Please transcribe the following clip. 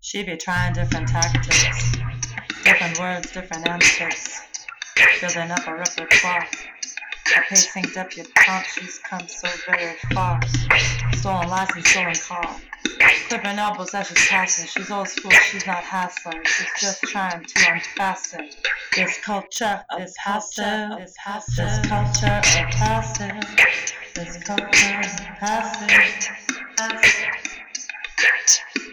She be trying different tactics, different words, different antics, building up a repertoire. A pacing debutante, she's come so very far. Stolen license, stolen car. Clipping elbows as she's passing. She's old school, she's not hassling. She's just trying to unfasten this culture of passive. This culture of passive. This culture of passive.